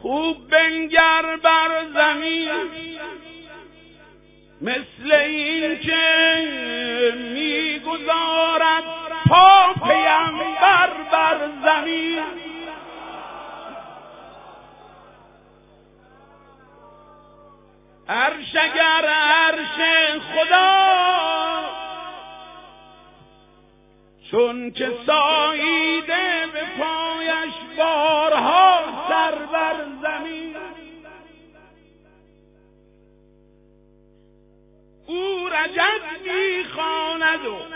خوب بنگر بر زمین مثل این که میگذارد پا پیمبر بر زمین. عرش اگر عرش خدا چون که ساییده به پایش بارها سر بر زمین. او رجب میخواند و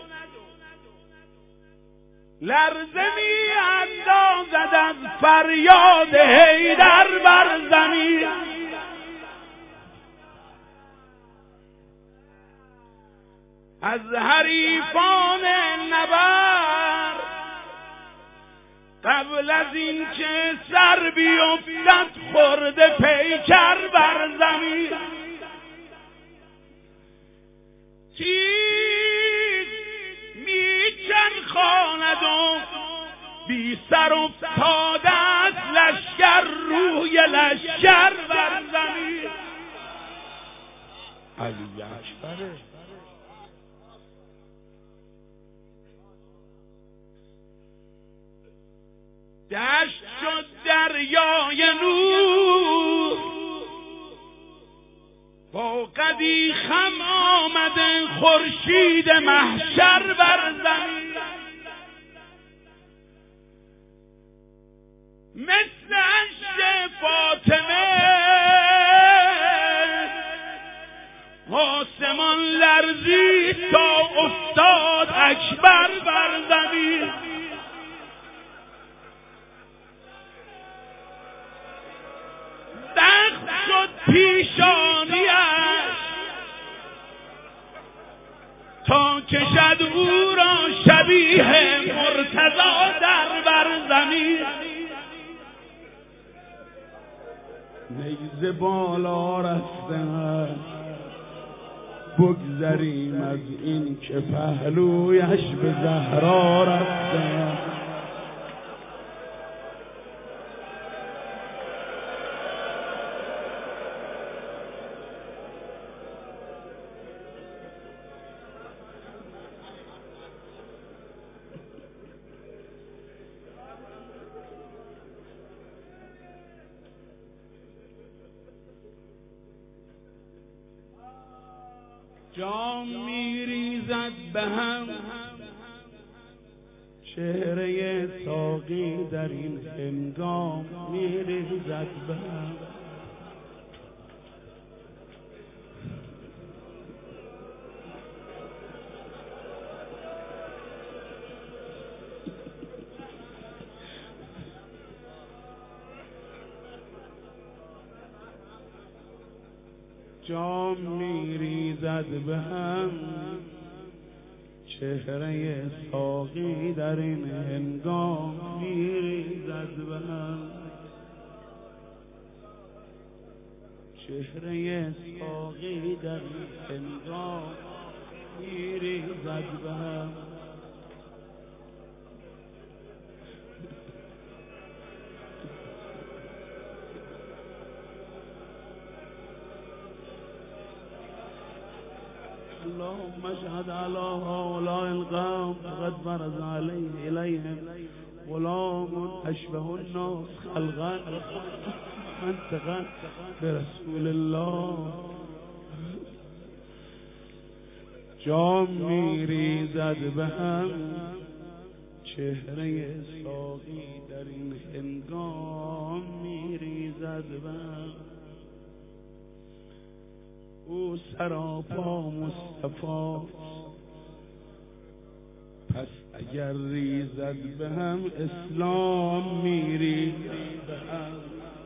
لرزه میاندازد از فریاد حیدر بر زمین. از حریفان نبرد قبل از این که سر بیفتد خورده پیکر بر زمین. تیز میچرخاند و بی سر افتاده از لشکر روی لشکر بر زمین. علی اکبره. دشت شد دریای نور با قدی خم آمده خورشید محشر بر زمین. مثل عشق فاطمه آسمان لرزید تا افتاد اکبر بر زمین. دخت شد پیشانیش تا کشد او را شبیه مرتضی در بر زمین. نیزه بالا رسته بگذریم از این که پهلویش به زهرا رفته. جام میریزد به هم چهره ساقی در این هنگام میریزد به هم. جام میریزد به هم چهره ساقی در این هنگام میریزد به هم. چهره ساقی در این هنگام میریزد به هم. اللهم اشهد على هؤلاء القوم فقد برز عليه إليهم غلام أشبه الناس خلقا منطقا برسول الله. جام میریزد به هم چهره ساقی در این هنگام میریزد به هم. او سراپا مصطفی پس اگر ریزد به هم اسلام میریزد به هم.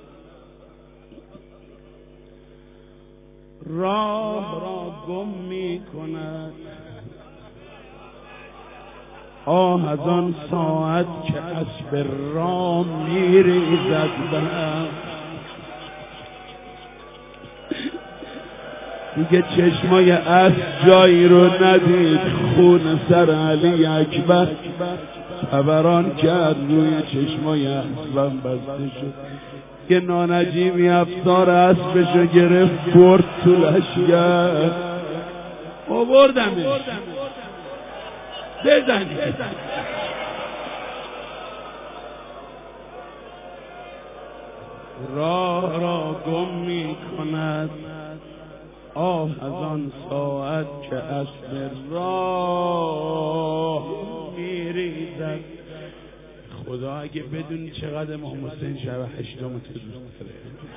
راه را گم میکند آه از آن ساعت که اسب رام میریزد به هم. میگه چشمای از جایی رو ندید، خون سر علی اکبر فوران کرد، روی چشمای اسبم بسته شد. یه نانجیمی افسار اسبشو گرفت برد تو لشگر، آوردمش بزنید. راه را گم می کند آه از آن ساعت که اسب راه می ریزد. خدا اگه بدونی چقدر امام حسین شب 8 تو دوست داره.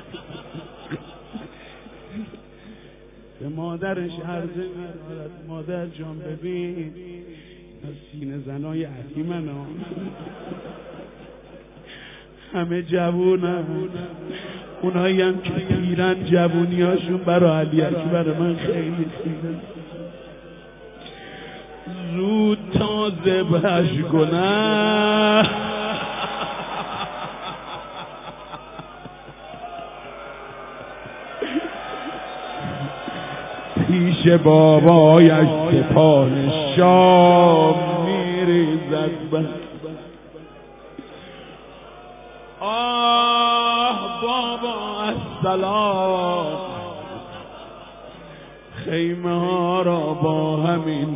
به مادرش عرضه می‌کند مادر جان ببین از سینه زنای علی منو همه جوونن، اونایی هم که پیرن جوونیاشون برای علی اکبر من خیلی خیلی زود تا ذبحش کنن. پیش بابایش سپاه شام میریزد. آه بابا السلام، خیمه ها را با همین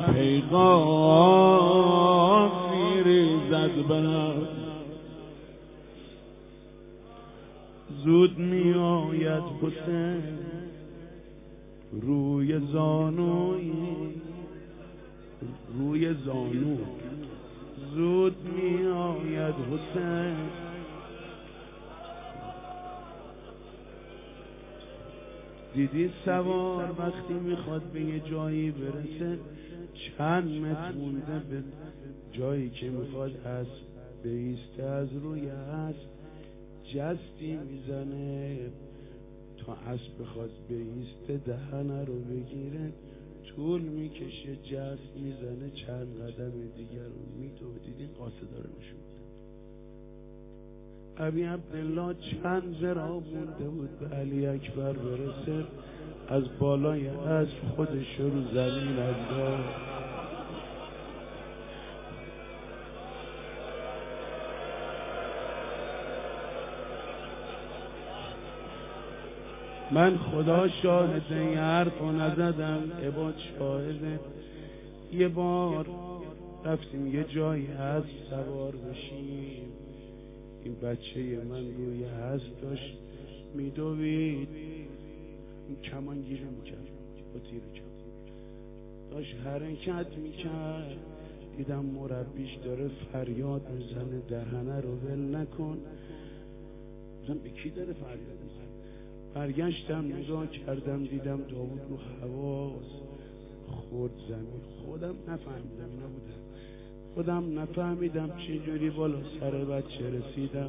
پیغام میریزد بر. زود می آید حسین روی زانوی، روی زانو زود می آید حسین. دیدی سوار وقتی میخواد به یه جایی برسه چند متر مونده به جایی که میخواد اسب بایسته، از روی اسب جستی میزنه تا اسب بخواد بایسته دهنه رو بگیره، طول میکشه، جست میزنه چند قدم دیگر رو میدوه. دیدی قاصدا رو نشون. ابی عبدالله چند ذراع مونده بود به علی اکبر برسه، از بالای اسب خودش رو زمین انداخت. من خدا شاهده یه حرف رو نزدم، عباد شاهده. یه بار رفتیم یه جایی اسب سوار بشیم، این بچه من روی اسب داشت میدوید، این کمان گیره میکرد با تیر کمان داشت حرکت میکرد. دیدم مربیش داره فریاد میزنه دهنه رو ول نکن. دیدم به کی داره فریاد میزنه؟ برگشتم نگاه کردم دیدم داوود رو حواس خورد زمین. خودم نفهمیدم اینا بودم، خودم نفهمیدم چجوری بالا سر بچه رسیدم.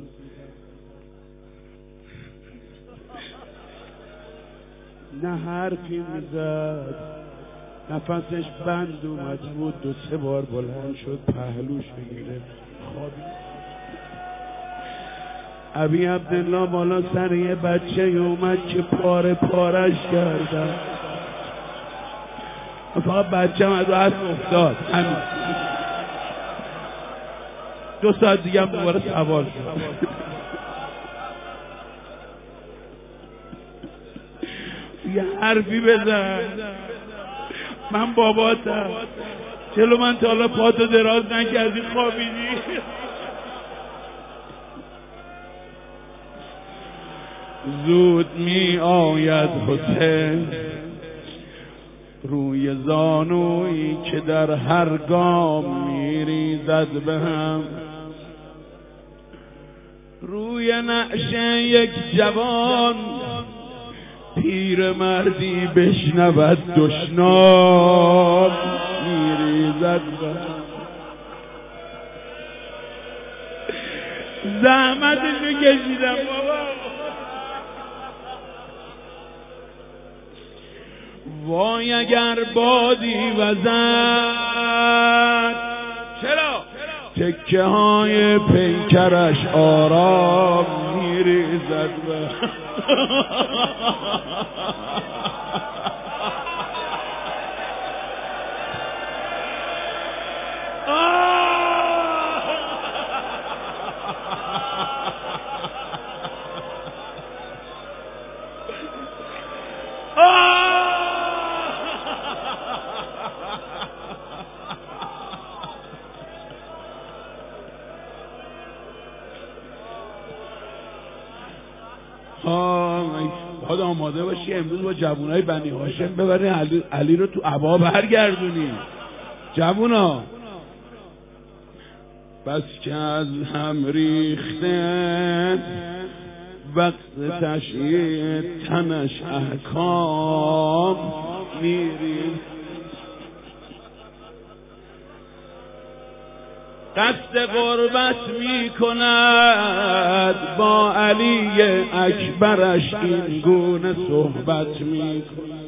نه حرفی میزد، نفسش بند اومد بود، 2-3 بار بلند شد پهلوش بگیره خوابید. ابی عبدالله بالا سر یه بچه اومد که پاره پارش کردن، فقط بچه هم از اسب افتاد. همین 2 ساعت دیگه هم دوباره سوار شد. یه حرفی بزن، من باباتم، چلو من تا حالا پاتو دراز نکردی خوابیدی. زود می آید حسین روی زانویی که در هر گام میریزد به هم. روی نعشه یک جوان پیر مردی بشنود دشنام میریزد به هم. زحمتشو کشیدم بابا. وای اگر بادی وزد، چرا؟ تکه های پیکرش آرام میریزد. باید آماده باشی امروز با جوانای بنی هاشم ببری علی رو تو عبا برگردونی. جوونا بس که از هم ریخته وقت تشییع تنش احکام میریم. قصد غربت می کند با علی اکبرش این گونه صحبت می کند.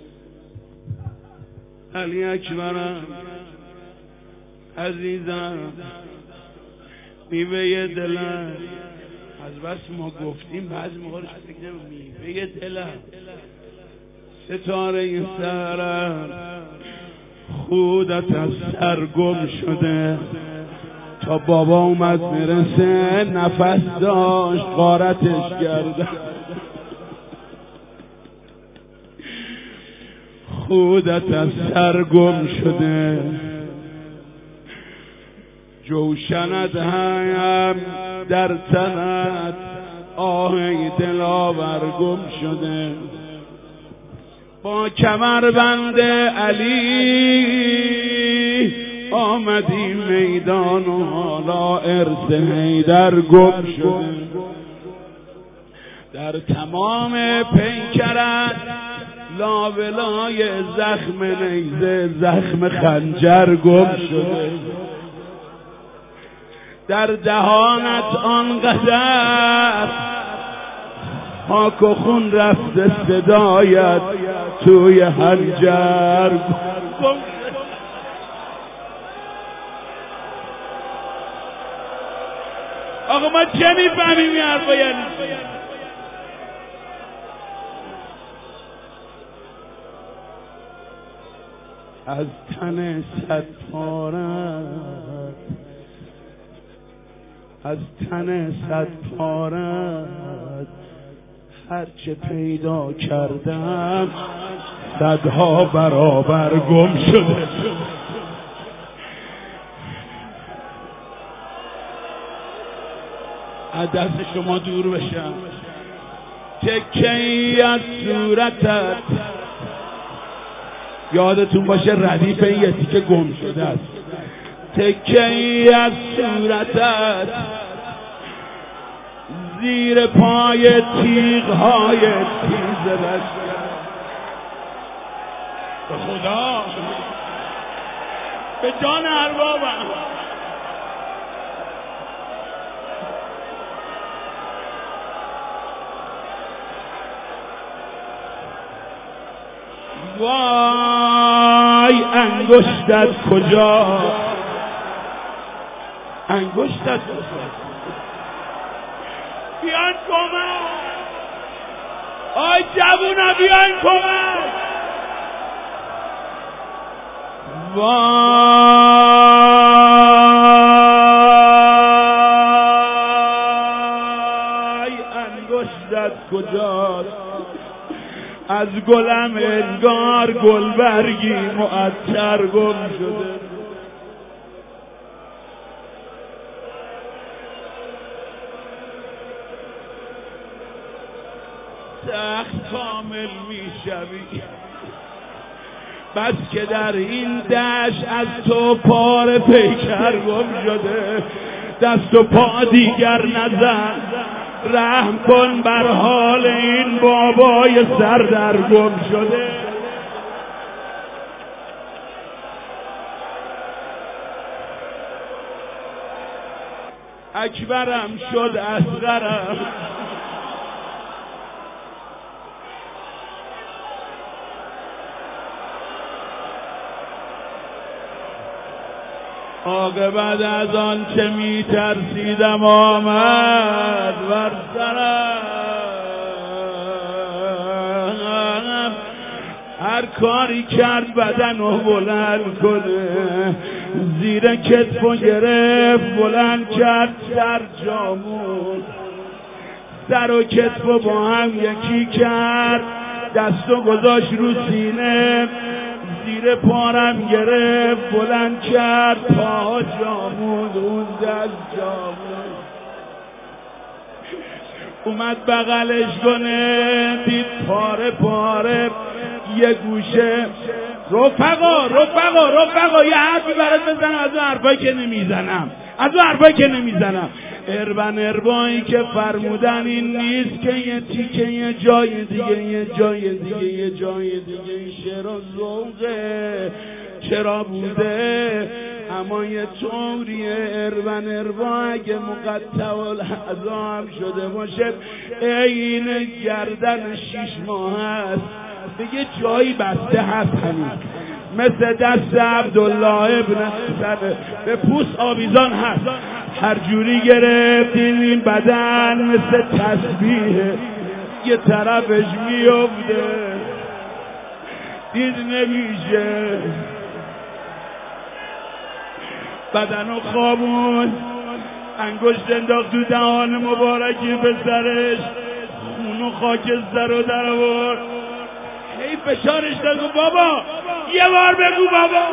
علی اکبرم عزیزم میوه دلم، از بس ما گفتیم بعضی موقع رو شکل میوه دلم، ستاره سرم خودت از سر گم شده. تا بابا اومد میرسه نفس داشت غارتش کرده. خودت از سر گم شده، جوشنت هم در تنت آهی دلاور گم شده. با کمربند علی آمدی میدان و حالا ارث حیدر گم شده. در تمام پیکرت لابلای زخم نیزه زخم خنجر گم شده. در دهانت آنقدر خاک و خون رفته صدایت توی حنجر گم شده. آقا ما چه میفهمیم این حرفا یعنی از تن صد پارت، از تن صد پارت هرچه پیدا کردم صدها برابر گم شده. از دست شما دور بشم. تکه‌ای از صورتت، یادتون باشه ردیف این یه تیکه گم شده است. تکه‌ای از صورتت زیر پای تیغ‌های تیز لشکر. به خدا به جان اربابم وای انگشتت کجا، انگشتت کجا، بیان کمک، آی جوونا بیان کمک. وای انگشتت کجاست، از گلم انگار گلبرگی معطر گم شده. سخت کامل میشوی بس که در این دشت از تو پار پیکر گم شده. دست و پا دیگر نزن، رحم کن بر حال این بابای سردرگم شده. اکبرم شد اصغرم، عاقبت از آن چه می ترسیدم آمد بر سرم. هر کاری کرد بدن رو بلند کنه، زیر کتف و گرفت بلند کرد سر جامون، سر و کتف و با هم یکی کرد، دست و گذاشت رو سینه، زیر پارم گرفت بلند کرد، پا جامون اون دست جامون. اومد بغلش کنه، دید پاره پاره یه گوشه. رفقا یه حرفی برات بزنم از اون حرفایی که نمیزنم. اربایی که فرمودن این نیست که یه تیکه یه جای دیگه این شعر ذوقه چرا بوده، اما یه طوریه اربا اگه مقطع الاعضا هم شده باشه این گردن 6 ماه هست، دیگه جایی بسته هست همین، مثل دست عبدالله ابن حسن به پوست آویزان هست، هر جوری گرفت این بدن مثل تسبیحه یه طرفش میفته دید نمیشه، بدنو خوابون، انگشت انداخت تو دهان مبارکی پسرش، خونو خاکستر رو در آورد، هی فشارش داد بابا یه بار بگو بابا.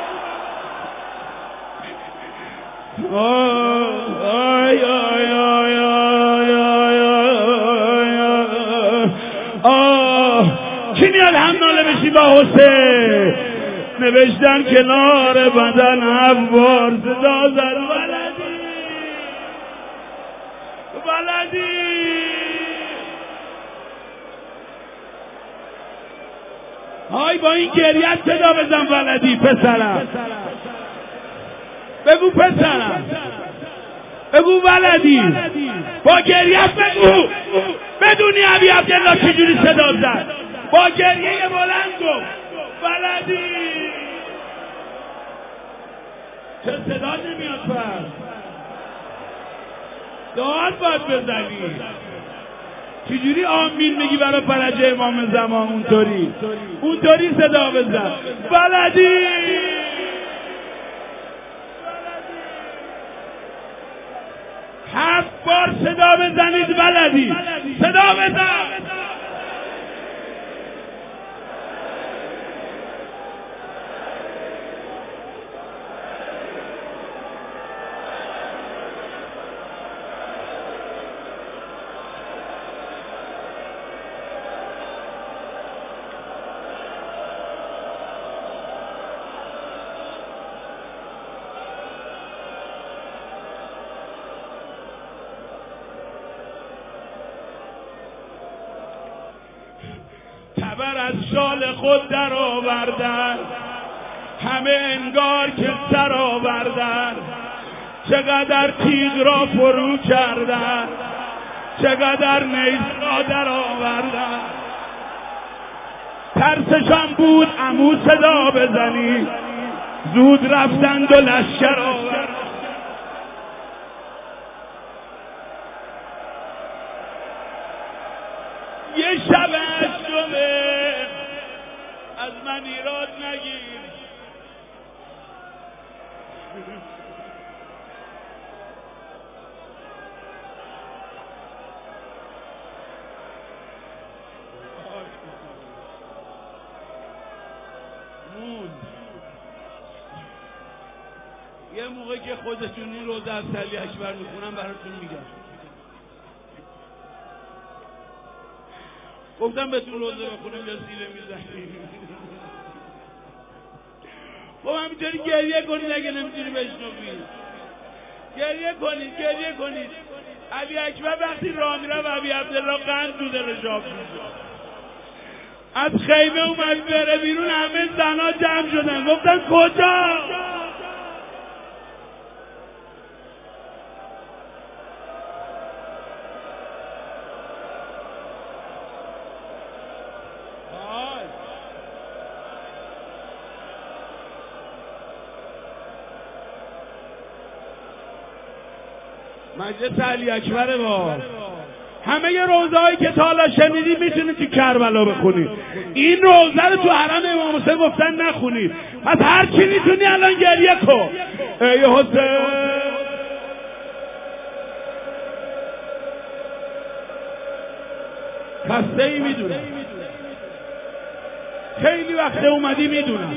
آی آی آی آی آی کی میاد همناله بشی با حسین؟ نوشتن کنار بدن عبار صدا زد ولدی های با این گریت صدا بزن ولدی پسرم، بگو پسرم، بگو ولدی، با گریت بگو، بدونی ابی عبدالله چجوری صدا زد، با گریه بلند گفت ولدی. چه صدا نمیاد پس؟ داد باید بزنی. چجوری آمین میگی برای فرج امام زمان؟ اونطوری صدا بزن ولدی. 7 بار صدا بزنید ولدی، صدا بزن. تبر از شال خود در آوردن، همه انگار که سر آوردن، چقدر تیغ را فرو کردن، چقدر نیز را در آوردن. ترسشان بود عمو صدا بزنی، زود رفتند و لشکر آوردن. یه شب هشتمه از من ایراد نگیر، یه موقع که خودتون این روزه از علی اکبر میخونم براتون میگم. گفتم بهتون روزه بخونم یا سیله میزنیم. خب همینطوری گریه کنید اگه نمیتونی بشنوید. گریه کنید. علی اکبر وقتی راه میره و ابی عبدالله قند رو دلش آب میشه. از خیمه اومد بره بیرون، همه زنا جمع شدن، گفتن کجا؟ مجلس علی اکبر با همه ی روزه هایی که تا حالا شنیدی میتونید تو کربلا بخونید. این روزه رو تو حرم امام حسین گفتن نخونید، پس هر چی میتونی الان گریه کن. ای حسین خسته ای میدونم، خیلی وقت اومدی میدونم،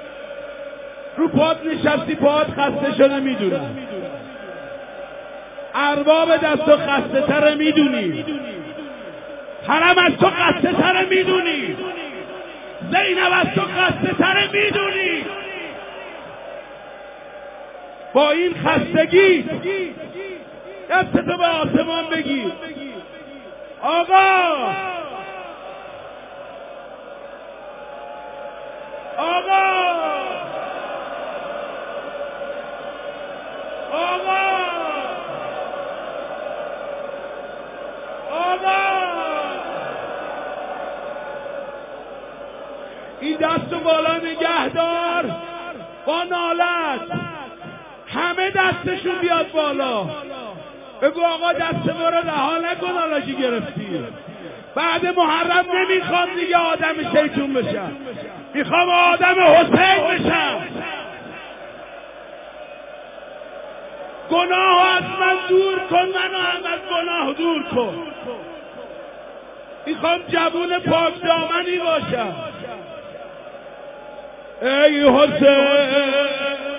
رو پات نشستی پات خسته شده میدونم، ارباب دست و خسته تره میدونی، حرم از تو خسته تره میدونی، زینب از تو خسته تره میدونی. با این خستگی دستتو به آسمان بگیر. آقا آقا آقا آقا این دستو بالا نگه دار با نالت، همه دستشون بیاد بالا. بگو آقا دست ما رو رها نکن، حالا چی گرفتی؟ بعد محرم نمیخوام دیگه آدم شیطون بشم، میخوام آدم حسین بشم. گناه از من دور کن، منو هم از گناه دور کن. میخوام جوون پاک دامنی باشم. ای حسین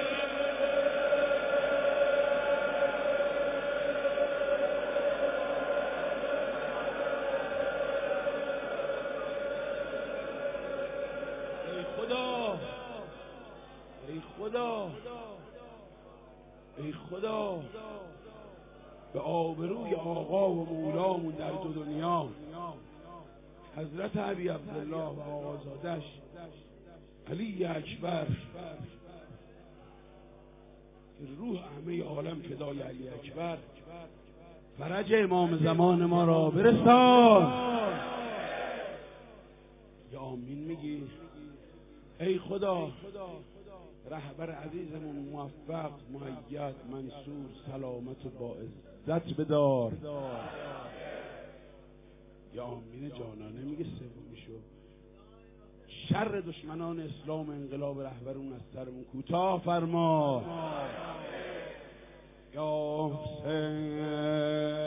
ای خدا به آبروی آقا و مولامون در دو دنیا، حضرت علی عبدالله و آقازادش علی اکبر، که روح همه عالم فدای علی اکبر، فرج امام زمان ما را برسان. یا آمین میگی؟ ای خدا رهبر عزیزمون موفق، مؤید، منصور، سلامت و با عزت بدار. یا آمین جانانه میگه سومیشو. شر دشمنان اسلام انقلاب رهبرون از سرمون کوتاه فرما. یا حسین